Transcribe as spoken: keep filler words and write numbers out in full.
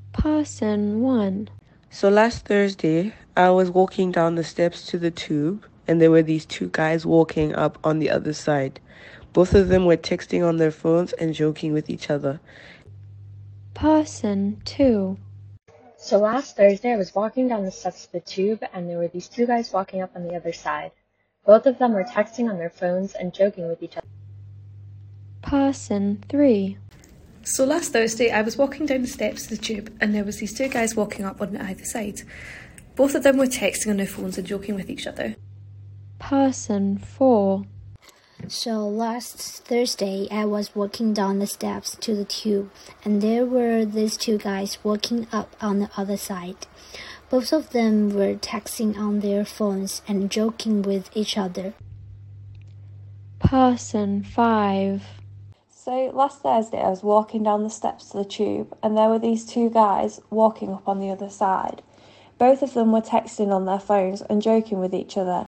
Person one. So last Thursday, I was walking down the steps to the tube, and there were these two guys walking up on the other side. Both of them were texting on their phones and joking with each other. Person two. So last Thursday, I was walking down the steps of the tube, and there were these two guys walking up on the other side. Both of them were texting on their phones and joking with each other. Person three. So last Thursday, I was walking down the steps of the tube, and there was these two guys walking up on either side. Both of them were texting on their phones and joking with each other. Person four. So last Thursday, I was walking down the steps to the tube, and there were these two guys walking up on the other side. Both of them were texting on their phones and joking with each other. Person five. So last Thursday I was walking down the steps to the tube, and there were these two guys walking up on the other side. Both of them were texting on their phones and joking with each other.